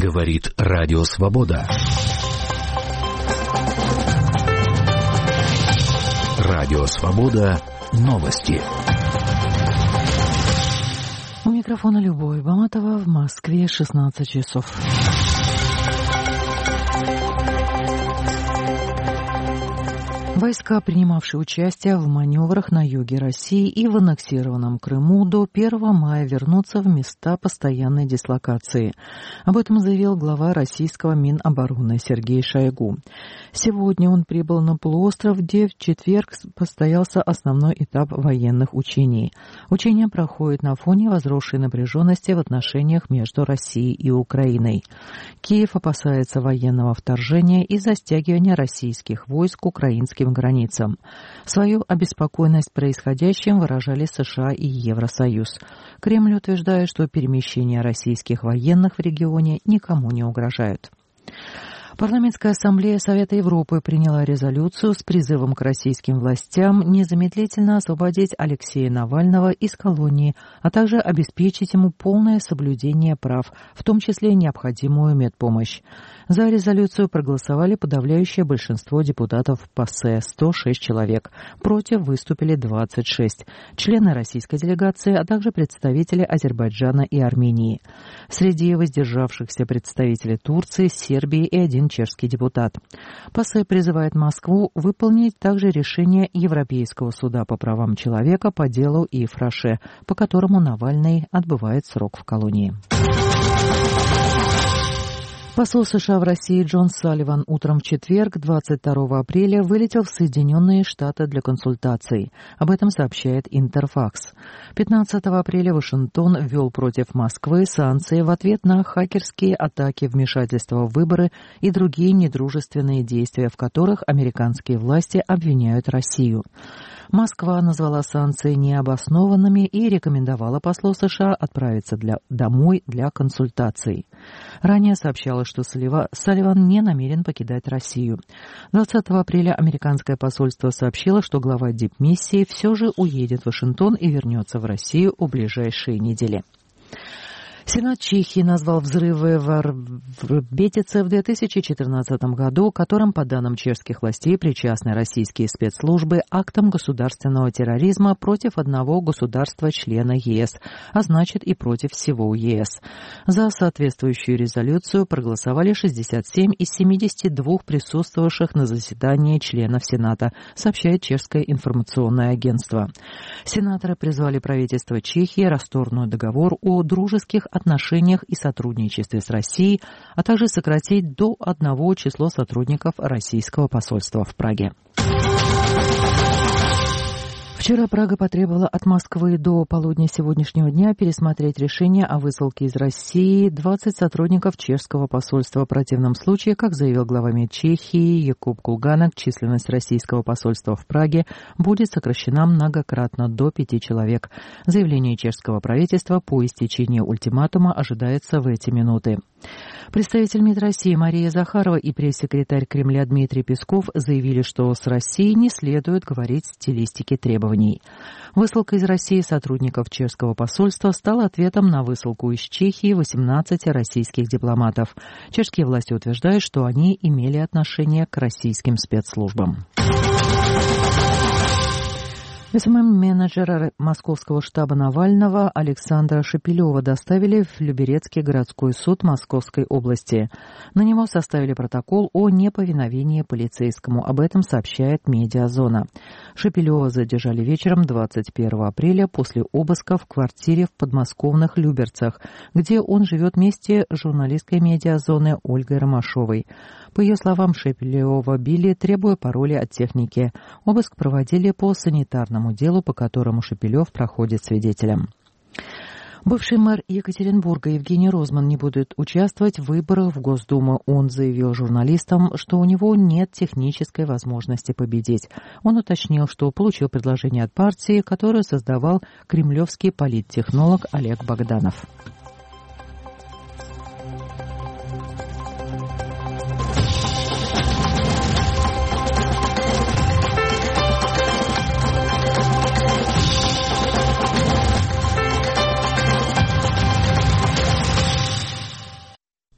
Говорит Радио Свобода. Радио Свобода. Новости. У микрофона Любовь Баматова, в Москве 16 часов. Войска, принимавшие участие в маневрах на юге России и в аннексированном Крыму, до 1 мая вернутся в места постоянной дислокации. Об этом заявил глава российского Минобороны Сергей Шойгу. Сегодня он прибыл на полуостров, где в четверг состоялся основной этап военных учений. Учения проходят на фоне возросшей напряженности в отношениях между Россией и Украиной. Киев опасается военного вторжения из-за стягивания российских войск к украинским границам. Свою обеспокоенность происходящим выражали США и Евросоюз. Кремль утверждает, что перемещения российских военных в регионе никому не угрожают. Парламентская ассамблея Совета Европы приняла резолюцию с призывом к российским властям незамедлительно освободить Алексея Навального из колонии, а также обеспечить ему полное соблюдение прав, в том числе необходимую медпомощь. За резолюцию проголосовали подавляющее большинство депутатов ПАСЕ – 106 человек. Против выступили 26 члены российской делегации, а также представители Азербайджана и Армении. Среди воздержавшихся представители Турции, Сербии и один чешский депутат. ПАСЕ призывает Москву выполнить также решение Европейского суда по правам человека по делу Ифраше, по которому Навальный отбывает срок в колонии. Посол США в России Джон Салливан утром в четверг, 22 апреля, вылетел в Соединенные Штаты для консультаций. Об этом сообщает Интерфакс. 15 апреля Вашингтон ввел против Москвы санкции в ответ на хакерские атаки, вмешательства в выборы и другие недружественные действия, в которых американские власти обвиняют Россию. Москва назвала санкции необоснованными и рекомендовала послу США отправиться домой для консультаций. Ранее сообщалось, что Салливан не намерен покидать Россию. 20 апреля американское посольство сообщило, что глава дипмиссии все же уедет в Вашингтон и вернется в Россию в ближайшие недели. Сенат Чехии назвал взрывы в Вrbětice в 2014 году, которым, по данным чешских властей, причастны российские спецслужбы, актом государственного терроризма против одного государства-члена ЕС, а значит и против всего ЕС. За соответствующую резолюцию проголосовали 67 из 72 присутствовавших на заседании членов Сената, сообщает чешское информационное агентство. Сенаторы призвали правительство Чехии расторгнуть договор о дружеских отношениях и сотрудничестве с Россией, а также сократить до 1 число сотрудников российского посольства в Праге. Вчера Прага потребовала от Москвы до полудня сегодняшнего дня пересмотреть решение о высылке из России 20 сотрудников чешского посольства. В противном случае, как заявил глава МИД Чехии Якуб Кулганек, численность российского посольства в Праге будет сокращена многократно до 5 человек. Заявление чешского правительства по истечении ультиматума ожидается в эти минуты. Представитель МИД России Мария Захарова и пресс-секретарь Кремля Дмитрий Песков заявили, что с Россией не следует говорить в стилистике требований. Высылка из России сотрудников чешского посольства стала ответом на высылку из Чехии 18 российских дипломатов. Чешские власти утверждают, что они имели отношение к российским спецслужбам. СММ-менеджера московского штаба Навального Александра Шепелева доставили в Люберецкий городской суд Московской области. На него составили протокол о неповиновении полицейскому. Об этом сообщает «Медиазона». Шепелева задержали вечером 21 апреля после обыска в квартире в подмосковных Люберцах, где он живет вместе с журналисткой «Медиазоны» Ольгой Ромашовой. По ее словам, Шепелева били, требуя пароли от техники. Обыск проводили по санитарному делу, по которому Шепелев проходит свидетелем. Бывший мэр Екатеринбурга Евгений Розман не будет участвовать в выборах в Госдуму. Он заявил журналистам, что у него нет технической возможности победить. Он уточнил, что получил предложение от партии, которую создавал кремлевский политтехнолог Олег Богданов.